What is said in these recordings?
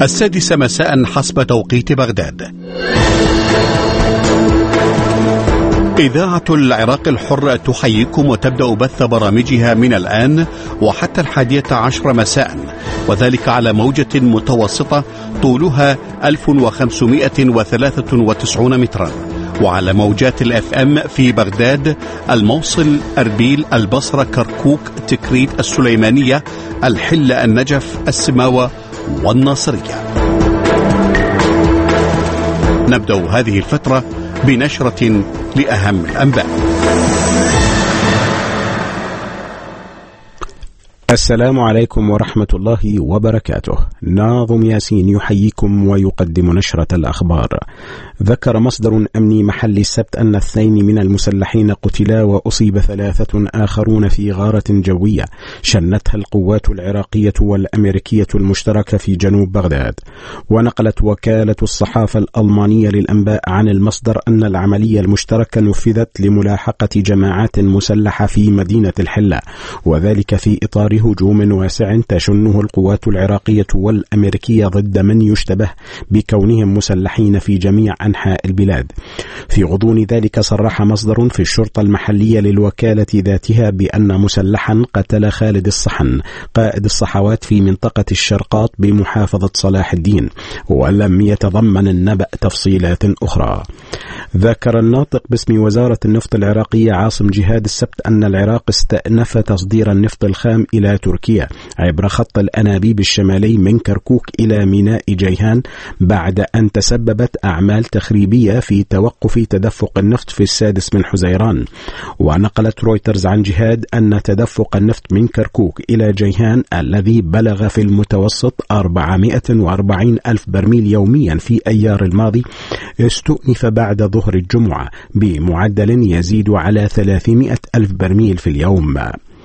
السادسة مساء حسب توقيت بغداد. إذاعة العراق الحر تحييكم وتبدأ بث برامجها من الآن وحتى 11 مساء، وذلك على موجة متوسطة طولها 1593 مترا، وعلى موجات الاف ام في بغداد، الموصل، أربيل، البصرة، كركوك، تكريت، السليمانية، الحلة، النجف، السماوة والناصرية. نبدأ هذه الفترة بنشرة لأهم الأنباء. السلام عليكم ورحمة الله وبركاته. ناظم ياسين يحييكم ويقدم نشرة الأخبار. ذكر مصدر أمني محلي السبت أن 2 من المسلحين قتلا وأصيب 3 آخرون في غارة جوية شنتها القوات العراقية والأمريكية المشتركة في جنوب بغداد. ونقلت وكالة الصحافة الألمانية للأنباء عن المصدر أن العملية المشتركة نفذت لملاحقة جماعات مسلحة في مدينة الحلة، وذلك في إطار هجوم واسع تشنه القوات العراقية والأمريكية ضد من يشتبه بكونهم مسلحين في جميع أنحاء البلاد. في غضون ذلك صرح مصدر في الشرطة المحلية للوكالة ذاتها بأن مسلحا قتل خالد الصحن قائد الصحوات في منطقة الشرقاط بمحافظة صلاح الدين، ولم يتضمن النبأ تفصيلات أخرى. ذكر الناطق باسم وزارة النفط العراقية عاصم جهاد السبت أن العراق استأنف تصدير النفط الخام إلى تركيا عبر خط الأنابيب الشمالي من كركوك إلى ميناء جيهان بعد أن تسببت أعمال تخريبية في توقف تدفق النفط في 6 من حزيران. ونقلت رويترز عن جهاد أن تدفق النفط من كركوك إلى جيهان الذي بلغ في المتوسط 440 ألف برميل يوميا في أيار الماضي استؤنف بعد ظهر الجمعة بمعدل يزيد على 300 ألف برميل في اليوم.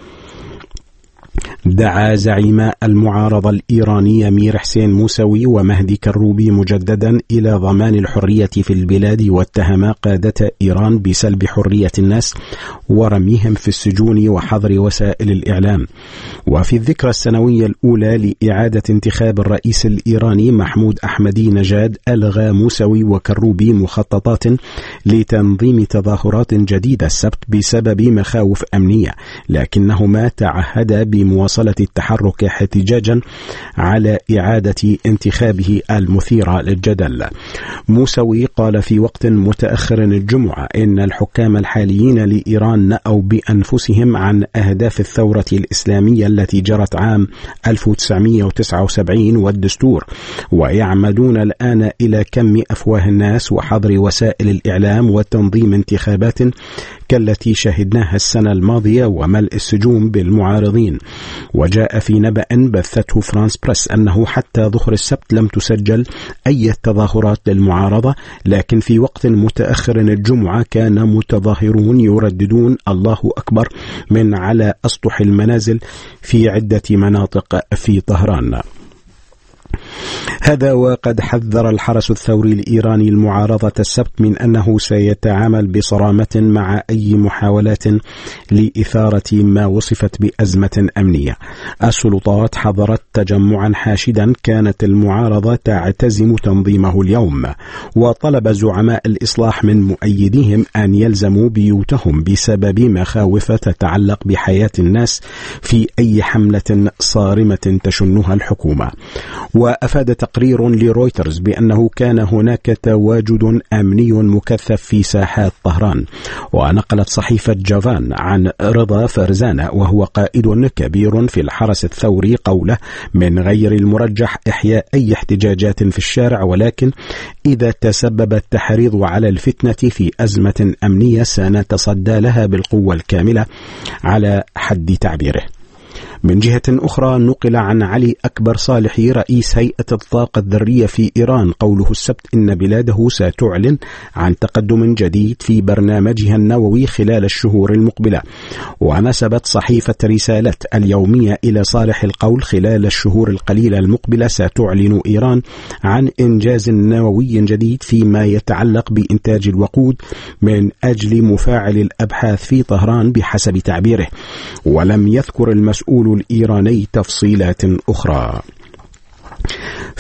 دعا زعيما المعارضة الإيرانية مير حسين موسوي ومهدي كروبي مجددا إلى ضمان الحرية في البلاد، واتهما قادة إيران بسلب حرية الناس ورميهم في السجون وحظر وسائل الإعلام. وفي الذكرى السنوية الأولى لإعادة انتخاب الرئيس الإيراني محمود أحمدي نجاد، ألغى موسوي وكروبي مخططات لتنظيم تظاهرات جديدة السبت بسبب مخاوف أمنية، لكنهما تعهدا بمواصلة التحرك احتجاجا على إعادة انتخابه المثيرة للجدل. موسوي قال في وقت متأخر الجمعة إن الحكام الحاليين لإيران نأوا بأنفسهم عن أهداف الثورة الإسلامية التي جرت عام 1979 والدستور، ويعمدون الآن إلى كم أفواه الناس وحظر وسائل الإعلام وتنظيم انتخابات كالتي شهدناها السنة الماضية وملء السجون بالمعارضين. وجاء في نبأ بثته فرانس بريس أنه حتى ظهر السبت لم تسجل أي تظاهرات للمعارضة، لكن في وقت متأخر الجمعة كان متظاهرون يرددون الله أكبر من على أسطح المنازل في عدة مناطق في طهران. هذا وقد حذر الحرس الثوري الإيراني المعارضة السبت من أنه سيتعامل بصرامة مع أي محاولات لإثارة ما وصفت بأزمة أمنية. السلطات حظرت تجمعا حاشدا كانت المعارضة تعتزم تنظيمه اليوم، وطلب زعماء الإصلاح من مؤيديهم أن يلزموا بيوتهم بسبب مخاوف تتعلق بحياة الناس في أي حملة صارمة تشنها الحكومة. وأفاد تقرير لرويترز بأنه كان هناك تواجد أمني مكثف في ساحات طهران. ونقلت صحيفة جافان عن رضا فرزانة وهو قائد كبير في الحرس الثوري قوله: من غير المرجح إحياء أي احتجاجات في الشارع، ولكن إذا تسبب التحريض على الفتنة في أزمة أمنية سنتصدى لها بالقوة الكاملة على حد تعبيره. من جهة أخرى نقل عن علي أكبر صالحي رئيس هيئة الطاقة الذرية في إيران قوله السبت إن بلاده ستعلن عن تقدم جديد في برنامجها النووي خلال الشهور المقبلة. ونسبت صحيفة رسالة اليومية إلى صالح القول خلال الشهور القليلة المقبلة ستعلن إيران عن إنجاز نووي جديد فيما يتعلق بإنتاج الوقود من أجل مفاعل الأبحاث في طهران بحسب تعبيره، ولم يذكر المسؤول الإيراني تفصيلات أخرى.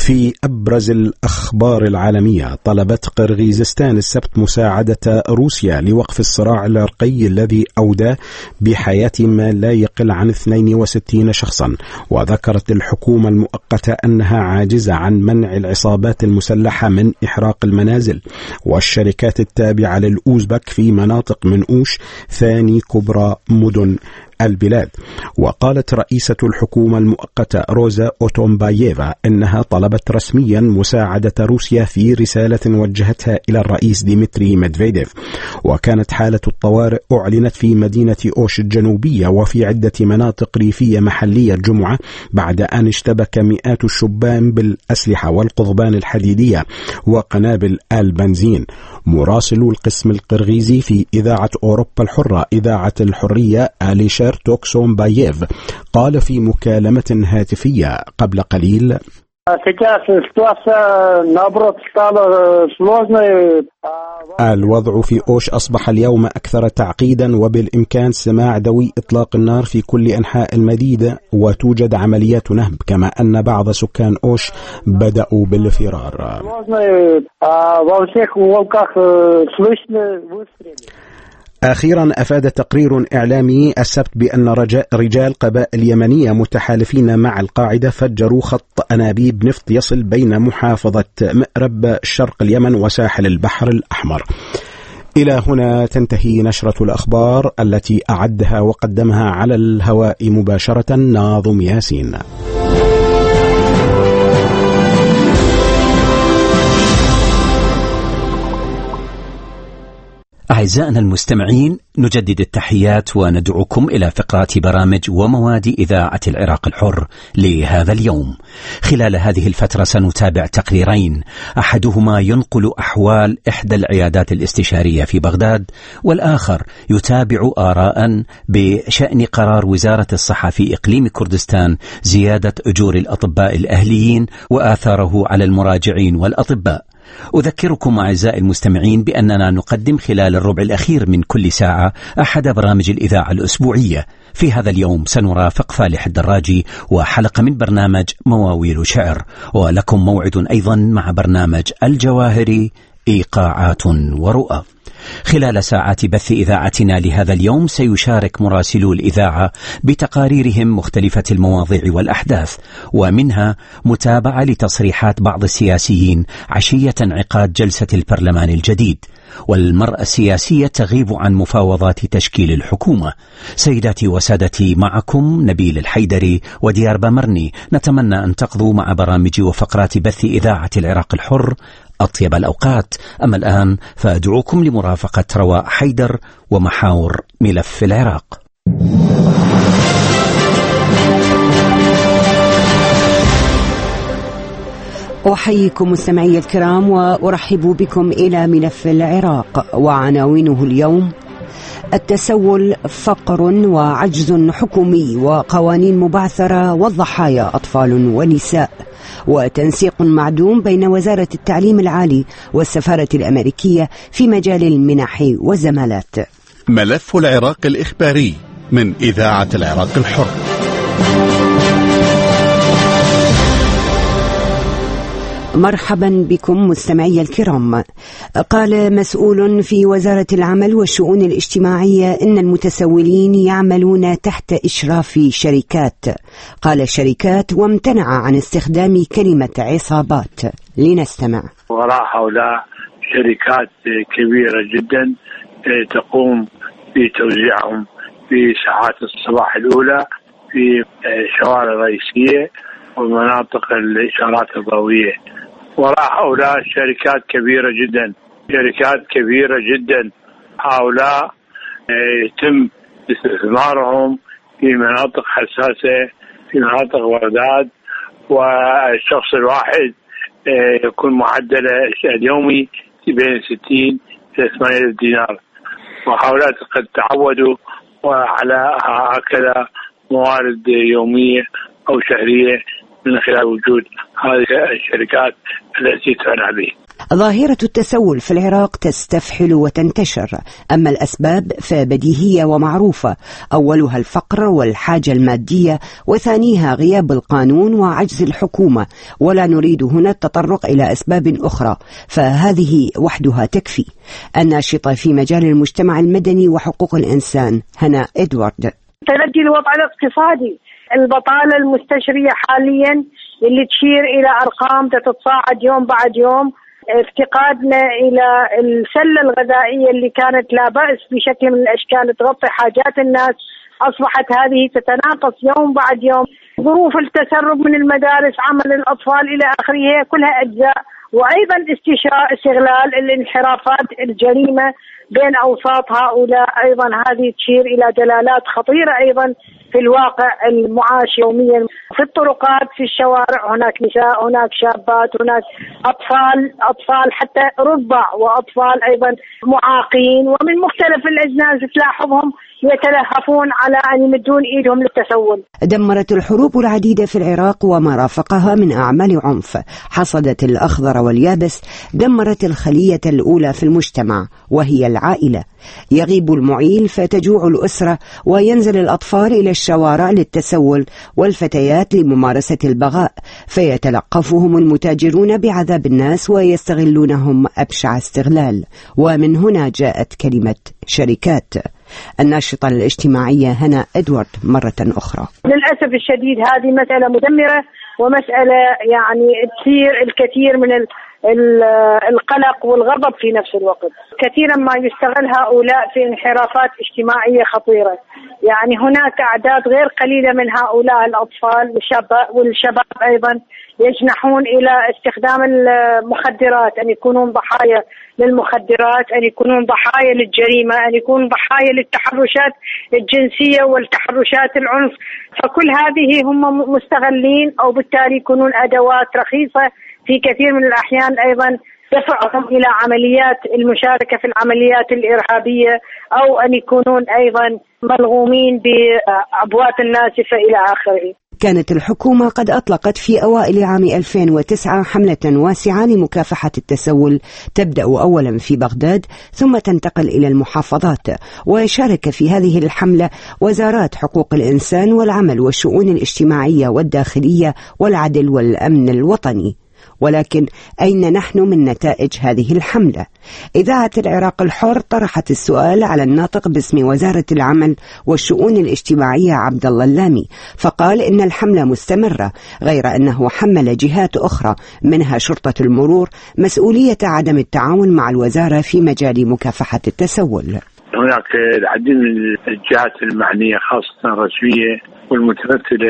في أبرز الأخبار العالمية، طلبت قرغيزستان السبت مساعدة روسيا لوقف الصراع العرقي الذي أودى بحياة ما لا يقل عن 62 شخصا. وذكرت الحكومة المؤقتة أنها عاجزة عن منع العصابات المسلحة من إحراق المنازل والشركات التابعة للأوزبك في مناطق من أوش ثاني كبرى مدن البلاد. وقالت رئيسة الحكومة المؤقتة روزا أوتومباييفا إنها طلبت رسميا مساعدة روسيا في رسالة وجهتها إلى الرئيس ديمتري ميدفيديف. وكانت حالة الطوارئ أعلنت في مدينة أوش الجنوبية وفي عدة مناطق ريفية محلية الجمعة بعد أن اشتبك مئات الشبان بالأسلحة والقضبان الحديدية وقنابل البنزين. مراسل القسم القرغيزي في إذاعة أوروبا الحرة إذاعة الحرية أليشير توكسومباييف قال في مكالمة هاتفية قبل قليل: الوضع في أوش أصبح اليوم أكثر تعقيدا، وبالإمكان سماع دوي إطلاق النار في كل أنحاء المدينة، وتوجد عمليات نهب، كما أن بعض سكان أوش بدأوا بالفرار. أخيرا أفاد تقرير إعلامي السبت بأن رجال قبائل يمنية متحالفين مع القاعدة فجروا خط أنابيب نفط يصل بين محافظة مأرب شرق اليمن وساحل البحر الأحمر. إلى هنا تنتهي نشرة الأخبار التي أعدها وقدمها على الهواء مباشرة ناظم ياسين. أعزائنا المستمعين، نجدد التحيات وندعوكم إلى فقرات برامج ومواد إذاعة العراق الحر لهذا اليوم. خلال هذه الفترة سنتابع تقريرين، أحدهما ينقل أحوال إحدى العيادات الاستشارية في بغداد، والآخر يتابع آراء بشأن قرار وزارة الصحة في إقليم كردستان زيادة أجور الأطباء الأهليين وآثاره على المراجعين والأطباء. أذكركم أعزائي المستمعين بأننا نقدم خلال الربع الأخير من كل ساعة أحد برامج الإذاعة الأسبوعية. في هذا اليوم سنرافق فالح الدراجي وحلقة من برنامج مواويل شعر، ولكم موعد أيضا مع برنامج الجواهري إيقاعات ورؤى. خلال ساعات بث إذاعتنا لهذا اليوم سيشارك مراسلو الإذاعة بتقاريرهم مختلفة المواضيع والأحداث، ومنها متابعة لتصريحات بعض السياسيين عشية انعقاد جلسة البرلمان الجديد، والمرأة السياسية تغيب عن مفاوضات تشكيل الحكومة. سيداتي وسادتي، معكم نبيل الحيدري وديار بامرني، نتمنى أن تقضوا مع برامج وفقرات بث إذاعة العراق الحر أطيب الأوقات. أما الآن فأدعوكم لمرافقة رواء حيدر ومحاور ملف العراق. أحييكم مستمعي الكرام وأرحب بكم إلى ملف العراق، وعناوينه اليوم: التسول فقر وعجز حكومي وقوانين مبعثرة والضحايا أطفال ونساء، وتنسيق معدوم بين وزارة التعليم العالي والسفارة الأمريكية في مجال المنح والزمالات. ملف العراق الإخباري من إذاعة العراق الحر. مرحبا بكم مستمعي الكرام. قال مسؤول في وزارة العمل والشؤون الاجتماعية إن المتسولين يعملون تحت إشراف شركات. قال الشركات وامتنع عن استخدام كلمة عصابات. لنستمع. وراء هؤلاء شركات كبيرة جدا تقوم بتوزيعهم في ساعات الصباح الأولى في الشوارع الرئيسية ومناطق الإشارات الضوئية. وراء هؤلاء شركات كبيرة جدا، شركات كبيرة جدا. هؤلاء يتم استثمارهم في مناطق حساسة، في مناطق واردات، والشخص الواحد يكون معدله اليومي بين 60 إلى 80,000 دينار. وهؤلاء قد تعودوا على هكذا موارد يومية أو شهرية من خلال وجود هذه الشركات التي تعنى به. ظاهرة التسول في العراق تستفحل وتنتشر، أما الأسباب فبديهية ومعروفة، أولها الفقر والحاجة المادية، وثانيها غياب القانون وعجز الحكومة، ولا نريد هنا التطرق إلى أسباب أخرى، فهذه وحدها تكفي. الناشطة في مجال المجتمع المدني وحقوق الإنسان هنا إدوارد: تردي الوضع الاقتصادي، البطالة المستشرية حاليا اللي تشير إلى أرقام تتصاعد يوم بعد يوم، افتقادنا إلى السلة الغذائية اللي كانت لا بأس بشكل من الأشكال تغطي حاجات الناس، أصبحت هذه تتناقص يوم بعد يوم. ظروف التسرب من المدارس، عمل الأطفال إلى آخره، كلها أجزاء. وأيضا استغلال الانحرافات الجريمة بين أوساط هؤلاء، أيضا هذه تشير إلى دلالات خطيرة أيضا في الواقع المعاش يوميا في الطرقات، في الشوارع، هناك نساء، هناك شابات، هناك أطفال حتى رضع، وأطفال أيضا معاقين ومن مختلف الأجناس تلاحظهم يتلهفون على أن يمدون إيدهم للتسول. دمرت الحروب العديدة في العراق وما رافقها من أعمال عنف، حصدت الأخضر واليابس، دمرت الخلية الأولى في المجتمع وهي العائلة. يغيب المعيل فتجوع الأسرة، وينزل الأطفال إلى الشوارع للتسول والفتيات لممارسة البغاء، فيتلقفهم المتاجرون بعذاب الناس ويستغلونهم أبشع استغلال. ومن هنا جاءت كلمة شركات. الناشطة الاجتماعية هنا إدوارد مرة أخرى: للأسف الشديد هذه مسألة مدمرة، ومسألة يعني تثير الكثير من القلق والغضب في نفس الوقت. كثيرا ما يستغل هؤلاء في انحرافات اجتماعية خطيرة. يعني هناك أعداد غير قليلة من هؤلاء الأطفال والشباب أيضا يجنحون إلى استخدام المخدرات، أن يكونون ضحايا للمخدرات، أن يكونون ضحايا للجريمة، أن يكونون ضحايا للتحرشات الجنسية والتحرشات العنف. فكل هذه هم مستغلين، أو بالتالي يكونون أدوات رخيصة في كثير من الأحيان أيضا دفعهم إلى عمليات المشاركة في العمليات الإرهابية، أو أن يكونون أيضا ملغومين بأبوات الناسفة إلى آخره. كانت الحكومة قد أطلقت في أوائل عام 2009 حملة واسعة لمكافحة التسول، تبدأ أولا في بغداد ثم تنتقل إلى المحافظات، وشارك في هذه الحملة وزارات حقوق الإنسان والعمل والشؤون الاجتماعية والداخلية والعدل والأمن الوطني. ولكن أين نحن من نتائج هذه الحملة؟ إذاعة العراق الحر طرحت السؤال على الناطق باسم وزارة العمل والشؤون الاجتماعية عبد الله اللامي، فقال إن الحملة مستمرة، غير أنه حمل جهات أخرى منها شرطة المرور مسؤولية عدم التعاون مع الوزارة في مجال مكافحة التسول. هناك العديد من الجهات المعنية خاصة الرسمية والمتمثلة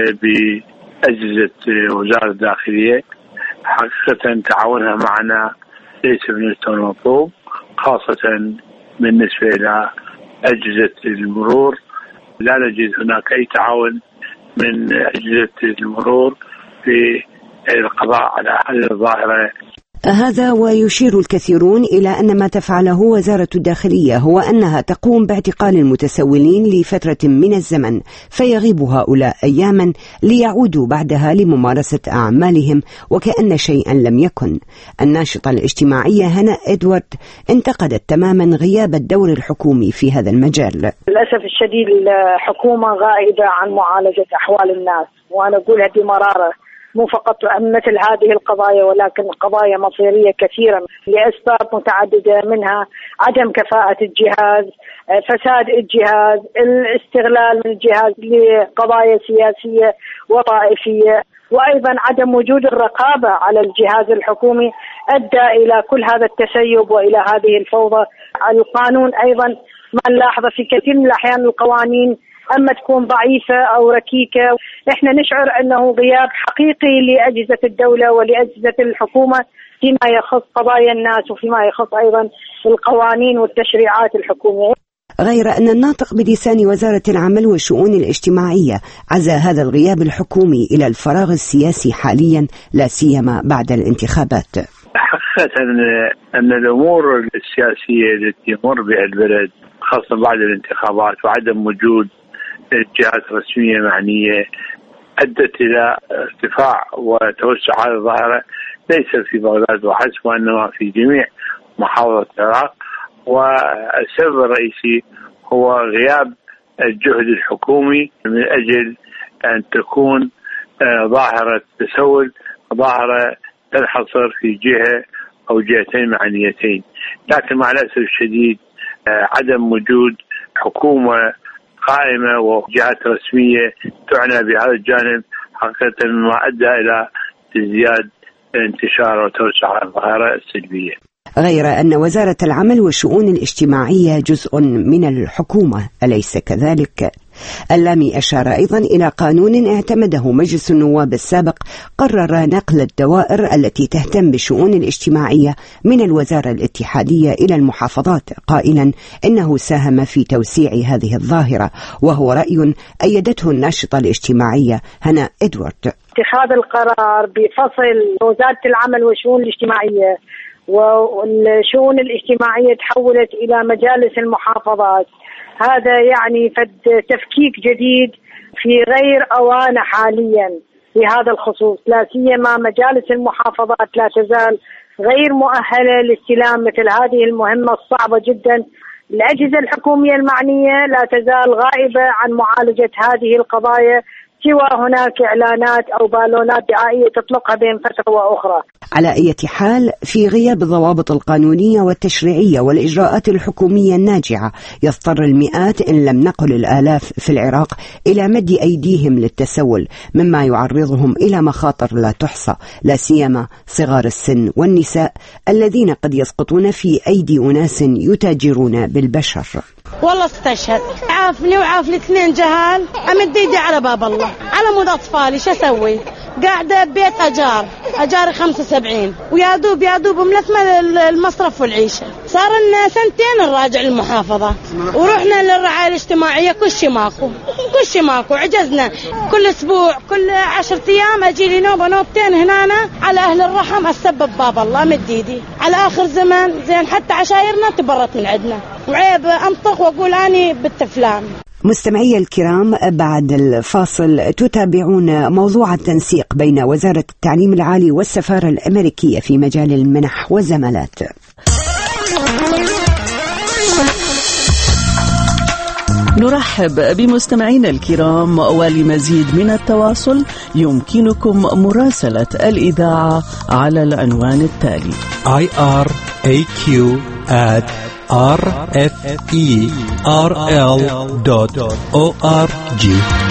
بأجهزة وزارة الداخلية، حقيقة تعاونها معنا ليس بالمستوى المطلوب، خاصة بالنسبة إلى أجهزة المرور. لا نجد هناك أي تعاون من أجهزة المرور في القضاء على هذه الظاهرة. هذا ويشير الكثيرون إلى أن ما تفعله وزارة الداخلية هو أنها تقوم باعتقال المتسولين لفترة من الزمن، فيغيب هؤلاء أياما ليعودوا بعدها لممارسة أعمالهم وكأن شيئا لم يكن. الناشطة الاجتماعية هنا إدوارد انتقدت تماما غياب الدور الحكومي في هذا المجال. للأسف الشديد الحكومة غائبة عن معالجة أحوال الناس، وأنا أقولها بمرارة، مو فقط مثل هذه القضايا ولكن قضايا مصيرية كثيرة لأسباب متعددة، منها عدم كفاءة الجهاز، فساد الجهاز، الاستغلال من الجهاز لقضايا سياسية وطائفية، وأيضا عدم وجود الرقابة على الجهاز الحكومي أدى إلى كل هذا التسيب وإلى هذه الفوضى. القانون أيضا ما نلاحظه في كثير من الأحيان القوانين أما تكون ضعيفة أو ركيكة، إحنا نشعر أنه غياب حقيقي لأجهزة الدولة ولأجهزة الحكومة فيما يخص قضايا الناس وفيما يخص أيضا القوانين والتشريعات الحكومية. غير أن الناطق بلسان وزارة العمل والشؤون الاجتماعية عزى هذا الغياب الحكومي إلى الفراغ السياسي حاليا، لا سيما بعد الانتخابات. حقيقة أن الأمور السياسية التي تمر بها البلد خاصة بعد الانتخابات وعدم وجود جهات رسمية معنية أدت إلى ارتفاع وتوسع هذه الظاهرة ليس في بغداد وحسب، وإنما في جميع محافظات العراق. والسبب الرئيسي هو غياب الجهد الحكومي من أجل أن تكون ظاهرة التسول ظاهرة تنحصر في جهة أو جهتين معنيتين. لكن مع الأسف الشديد عدم وجود حكومة قائمة وجهات رسمية تعنى بهذا الجانب حقيقة ما أدى إلى ازدياد انتشار وتوسع الظاهرة السلبية. غير أن وزارة العمل والشؤون الاجتماعية جزء من الحكومة، أليس كذلك؟ اللامي أشار أيضا إلى قانون اعتمده مجلس النواب السابق قرر نقل الدوائر التي تهتم بالشؤون الاجتماعية من الوزارة الاتحادية إلى المحافظات، قائلا إنه ساهم في توسيع هذه الظاهرة، وهو رأي أيدته الناشطة الاجتماعية هنا إدوارد. اتخاذ القرار بفصل وزارة العمل والشؤون الاجتماعية والشؤون الاجتماعية تحولت إلى مجالس المحافظات، هذا يعني تفكيك جديد في غير أوانه حاليا في هذا الخصوص، لا سيما مجالس المحافظات لا تزال غير مؤهلة لاستلام مثل هذه المهمة الصعبة جدا. الأجهزة الحكومية المعنية لا تزال غائبة عن معالجة هذه القضايا، سوى هناك إعلانات أو بالونات دعائية تطلقها بين فترة وأخرى. على أي حال، في غياب الضوابط القانونية والتشريعية والإجراءات الحكومية الناجعة، يضطر المئات إن لم نقل الآلاف في العراق إلى مد أيديهم للتسول، مما يعرضهم إلى مخاطر لا تحصى، لا سيما صغار السن والنساء الذين قد يسقطون في أيدي أناس يتاجرون بالبشر. والله استشهد، عافني وعاف الاثنين جهال، أمد ايدي على باب الله على مود أطفالي، شو أسوي؟ قاعدة ببيت أجاري 75 ويا دوب ملثمة المصرف والعيشة. صار لنا سنتين نراجع المحافظة ورحنا للرعاية الاجتماعية، كل شي ماكو، عجزنا. كل أسبوع كل 10 أيام أجي لي نوبتين هنا على أهل الرحم، أسبب باب الله مد ايدي على آخر زمان. زين حتى عشايرنا تبرت من عندنا، وعيب أنطق وأقول أني بالتفلان. مستمعي الكرام، بعد الفاصل تتابعون موضوع التنسيق بين وزارة التعليم العالي والسفارة الأمريكية في مجال المنح والزمالات. نرحب بمستمعينا الكرام، ولمزيد من التواصل يمكنكم مراسلة الإذاعة على العنوان التالي: iraq@rferl.org.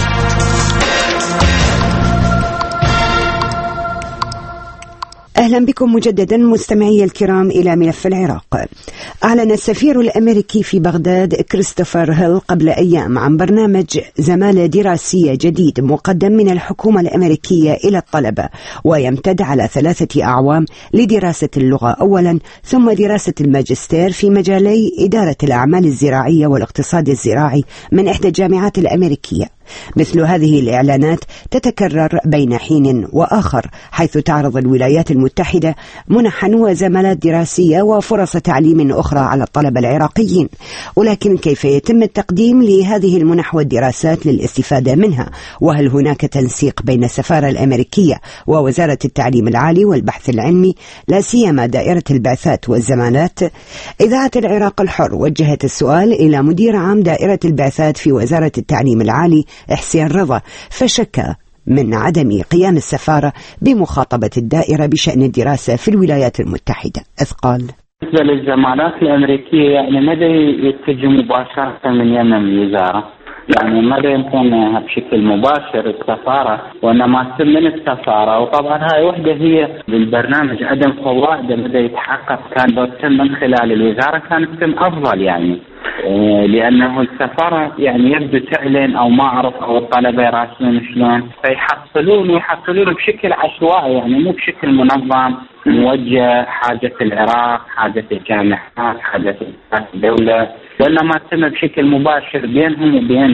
أهلا بكم مجددا مستمعي الكرام إلى ملف العراق. أعلن السفير الأمريكي في بغداد كريستوفر هيل قبل أيام عن برنامج زمالة دراسية جديد مقدم من الحكومة الأمريكية إلى الطلبة، ويمتد على 3 أعوام لدراسة اللغة أولا، ثم دراسة الماجستير في مجالي إدارة الأعمال الزراعية والاقتصاد الزراعي من إحدى الجامعات الأمريكية. مثل هذه الإعلانات تتكرر بين حين وآخر، حيث تعرض الولايات المتحدة منحا وزمالات دراسية وفرص تعليم أخرى على الطلبة العراقيين. ولكن كيف يتم التقديم لهذه المنح والدراسات للاستفادة منها؟ وهل هناك تنسيق بين السفارة الأمريكية ووزارة التعليم العالي والبحث العلمي، لا سيما دائرة البعثات والزمالات؟ إذاعة العراق الحر وجهت السؤال إلى مدير عام دائرة البعثات في وزارة التعليم العالي إحسان رضا، فشكى من عدم قيام السفارة بمخاطبة الدائرة بشأن الدراسة في الولايات المتحدة، إذ قال: بالنسبة للزمالات الأمريكية يعني ماذا يتجه مباشرة من يمن الوزارة، يعني ماذا يمكنها بشكل مباشر السفارة، وإنما تتم من السفارة. وطبعا هاي وحدة هي بالبرنامج عدم فوائده ماذا يتحقق، كان لو تتم من خلال الوزارة كانت تتم أفضل، يعني لأنه السفارة يعني يبدو تعلن أو ما أعرف أو الطلبة يراسلون شلون، فيحصلون بشكل عشوائي، يعني مو بشكل منظم موجه، حاجة العراق، حاجة الجامعات، حاجة الدولة، وإنما تتم بشكل مباشر بينهم وبين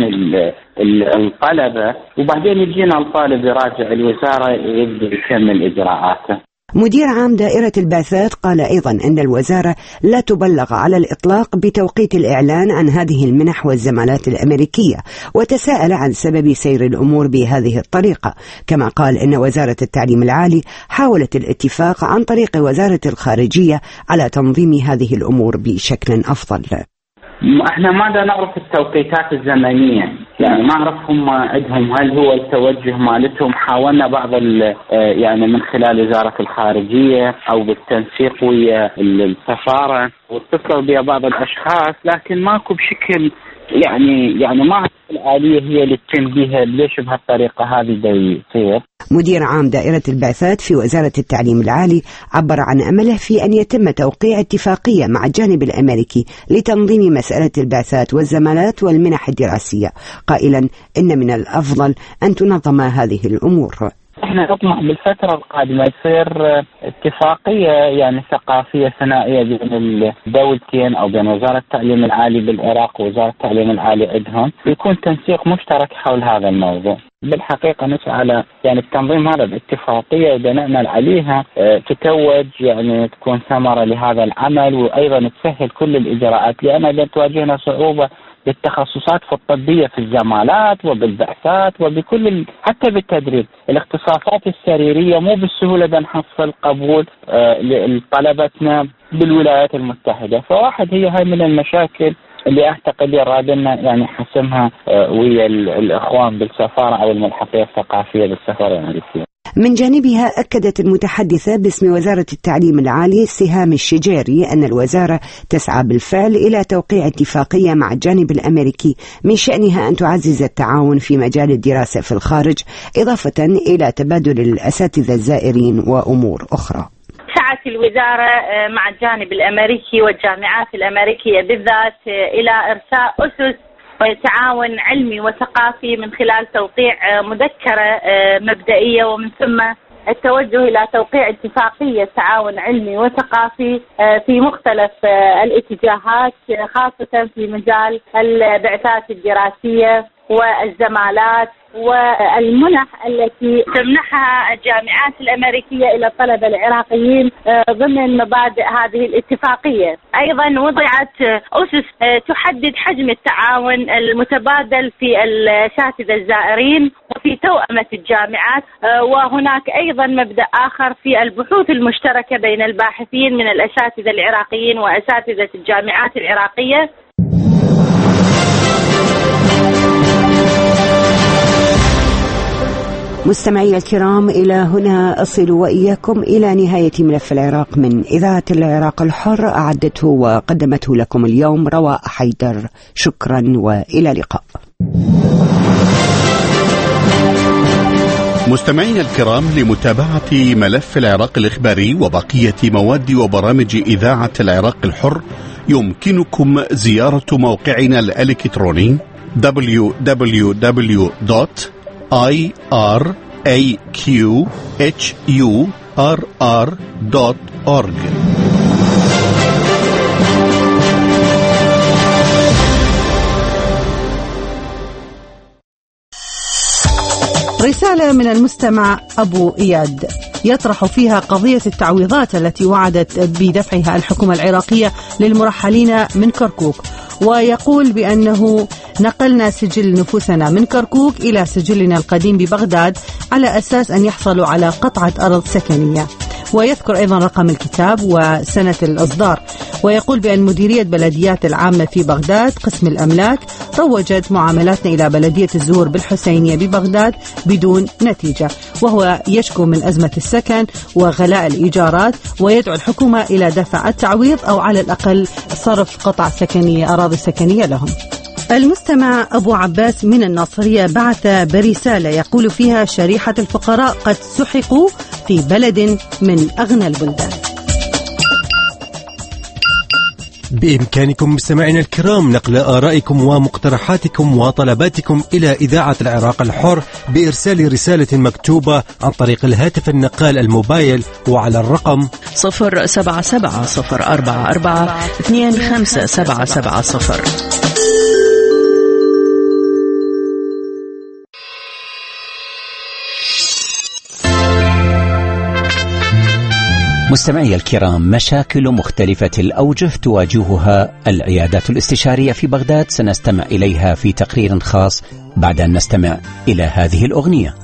الطلبة، وبعدين يجينا الطالب يراجع الوزارة يبدأ يكمل إجراءاته. مدير عام دائرة البعثات قال أيضا أن الوزارة لا تبلغ على الإطلاق بتوقيت الإعلان عن هذه المنح والزمالات الأمريكية، وتساءل عن سبب سير الأمور بهذه الطريقة. كما قال أن وزارة التعليم العالي حاولت الاتفاق عن طريق وزارة الخارجية على تنظيم هذه الأمور بشكل أفضل. احنا ماذا نعرف التوقيتات الزمنية، يعني ما نعرف هم عندهم هل هو التوجه مالتهم. حاولنا بعض يعني من خلال وزارة الخارجية او بالتنسيق ويا السفارة واتصل بها بعض الاشخاص، لكن ماكو بشكل يعني ما الآلية هي اللي تتم بها ليش بهالطريقة هذه يصير. مدير عام دائرة البعثات في وزارة التعليم العالي عبر عن أمله في أن يتم توقيع اتفاقية مع الجانب الأمريكي لتنظيم مسألة البعثات والزمالات والمنح الدراسية، قائلا إن من الأفضل أن تنظم هذه الأمور. احنا نطمح بالفترة القادمة يصير اتفاقية يعني ثقافية ثنائية بين الدولتين او بين وزارة التعليم العالي بالعراق ووزارة التعليم العالي عندهم، يكون تنسيق مشترك حول هذا الموضوع. بالحقيقة نسعى على يعني التنظيم هذا باتفاقية وبنعمل عليها تتوج يعني تكون ثمرة لهذا العمل، وايضا تسهل كل الاجراءات، لان تواجهنا صعوبة بالتخصصات في الطبية في الزمالات وبالبعثات وبكل حتى بالتدريب. الاختصاصات السريرية مو بالسهولة بنحصل قبول لطلبتنا بالولايات المتحدة، فواحد هاي من المشاكل اللي اعتقد يرادنا يعني حسمها ويا الاخوان بالسفارة او الملحقية الثقافية بالسفارة الامريكية. من جانبها أكدت المتحدثة باسم وزارة التعليم العالي سهام الشجيري أن الوزارة تسعى بالفعل إلى توقيع اتفاقية مع الجانب الأمريكي من شأنها أن تعزز التعاون في مجال الدراسة في الخارج، إضافة إلى تبادل الأساتذة الزائرين وأمور أخرى. سعت الوزارة مع الجانب الأمريكي والجامعات الأمريكية بالذات إلى إرساء أسس تعاون علمي وثقافي من خلال توقيع مذكرة مبدئية، ومن ثم التوجه إلى توقيع اتفاقية تعاون علمي وثقافي في مختلف الاتجاهات، خاصة في مجال البعثات الدراسية والزمالات والمنح التي تمنحها الجامعات الأمريكية إلى الطلبة العراقيين ضمن مبادئ هذه الاتفاقية. أيضا وضعت أسس تحدد حجم التعاون المتبادل في الأساتذة الزائرين وفي توأمة الجامعات، وهناك أيضا مبدأ آخر في البحوث المشتركة بين الباحثين من الأساتذة العراقيين وأساتذة الجامعات العراقية. مستمعي الكرام، إلى هنا أصل وإياكم إلى نهاية ملف العراق من إذاعة العراق الحر، أعدته وقدمته لكم اليوم رواء حيدر. شكرا وإلى اللقاء. مستمعينا الكرام، لمتابعة ملف العراق الإخباري وبقية مواد وبرامج إذاعة العراق الحر يمكنكم زيارة موقعنا الإلكتروني www.iraqhurr.org. رسالة من المستمع أبو إياد يطرح فيها قضية التعويضات التي وعدت بدفعها الحكومة العراقية للمرحلين من كركوك، ويقول بأنه نقلنا سجل نفوسنا من كركوك إلى سجلنا القديم ببغداد على أساس أن يحصلوا على قطعة أرض سكنية، ويذكر أيضا رقم الكتاب وسنة الإصدار، ويقول بأن مديرية بلديات العامة في بغداد قسم الأملاك روجت معاملاتنا إلى بلدية الزهور بالحسينية ببغداد بدون نتيجة، وهو يشكو من أزمة السكن وغلاء الإيجارات، ويدعو الحكومة إلى دفع التعويض أو على الأقل صرف قطع سكنية أراضي سكنية لهم. المستمع أبو عباس من الناصرية بعث برسالة يقول فيها شريحة الفقراء قد سحقوا في بلد من أغنى البلدان. بإمكانكم مستمعينا الكرام نقل آرائكم ومقترحاتكم وطلباتكم إلى إذاعة العراق الحر بإرسال رسالة مكتوبة عن طريق الهاتف النقال الموبايل وعلى الرقم 07704425770. مستمعي الكرام، مشاكل مختلفة الأوجه تواجهها العيادات الاستشارية في بغداد سنستمع إليها في تقرير خاص بعد أن نستمع إلى هذه الأغنية.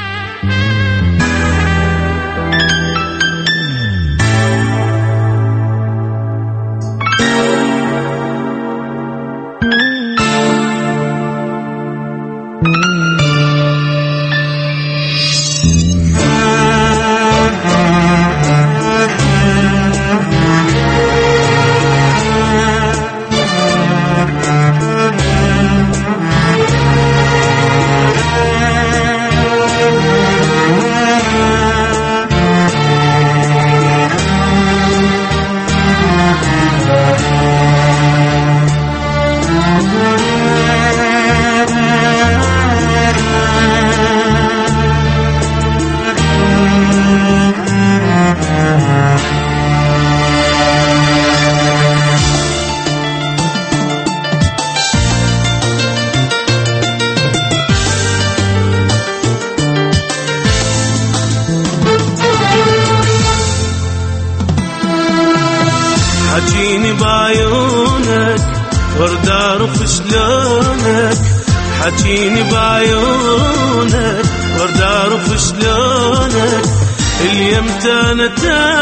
حجيني بعيونك وارد اعرف شلونك، حجيني بعيونك وارد اعرف شلونك، اليمتى انا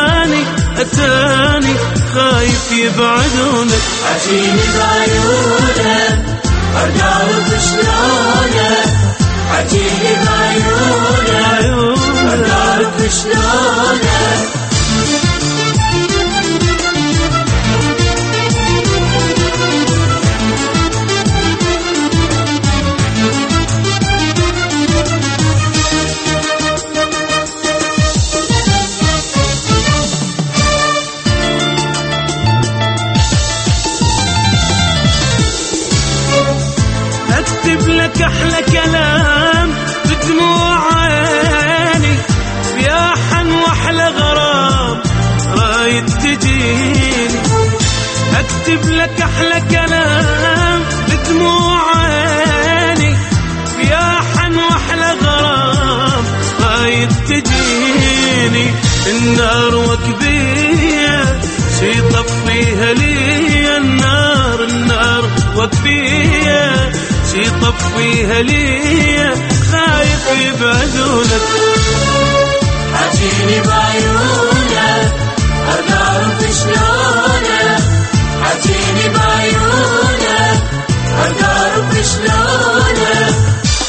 اتاني خايف يبعدونك. حجيني بعيونك وارد اعرف شلونك، حجيني بعيونك وارد اعرف شلونك. اكتب لك احلى كلام بدموع عيني، يا حن واحلى غرام رايد تجيني. اكتب لك احلى كلام بدموع عيني، يا حن واحلى غرام رايد تجيني. النار وكبيه شي طفيها لي، النار وكبيه شي طفيها لي، خايف يبعدونك. حجيني بعيونك وارد اعرف شلونك، حجيني بعيونك وارد اعرف شلونك.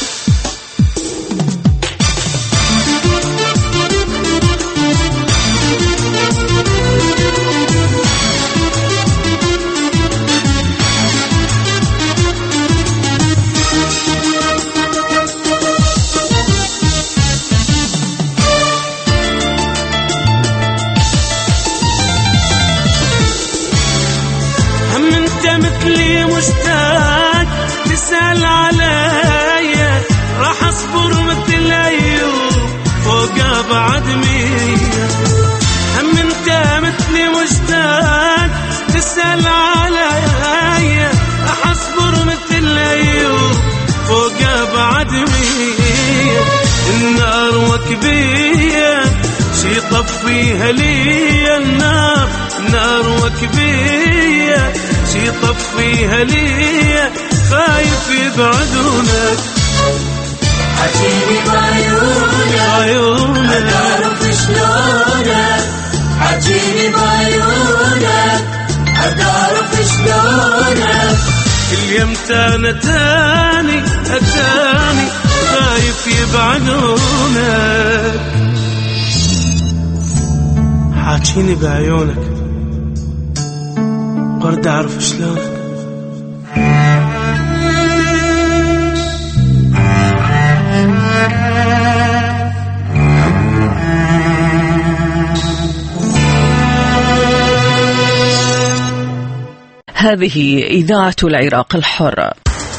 مثلي مشتاق تسأل عليا، راح أصبر مثل أيوب فوق بعد مية. هم انت مثلي مشتاق تسأل عليا، راح أصبر مثل أيوب فوق بعد مية. النار وكبية شي طفيها لي، النار وكبية شي طفيها لي، خايف يبعدونك. حجيني بعيونك وارد اعرف شلونك، حجيني بعيونك وارد اعرف شلونك. اليمتى انا اتاني خايف يبعدونك. حاجيني بعيونك وارد اعرف شلونك. هذه إذاعة العراق الحر.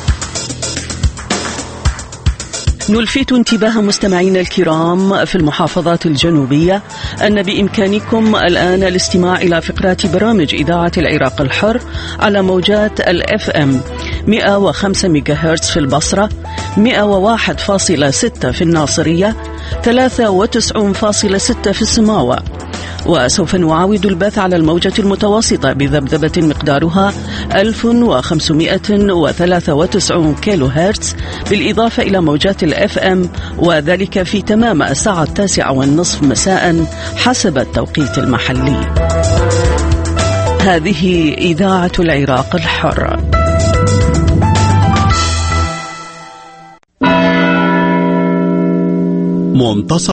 نلفت انتباه مستمعينا الكرام في المحافظات الجنوبية أن بإمكانكم الآن الاستماع إلى فقرات برامج إذاعة العراق الحر على موجات الFM 105 ميجا هرتز في البصرة، 101.6 في الناصرية، 93.6 في السماوة. وسوف نعاود البث على الموجة المتوسطة بذبذبة مقدارها 1593 كيلو هرتز، بالإضافة إلى موجات الFM، وذلك في تمام الساعة 9:30 مساء حسب التوقيت المحلي. هذه إذاعة العراق الحر. منتصف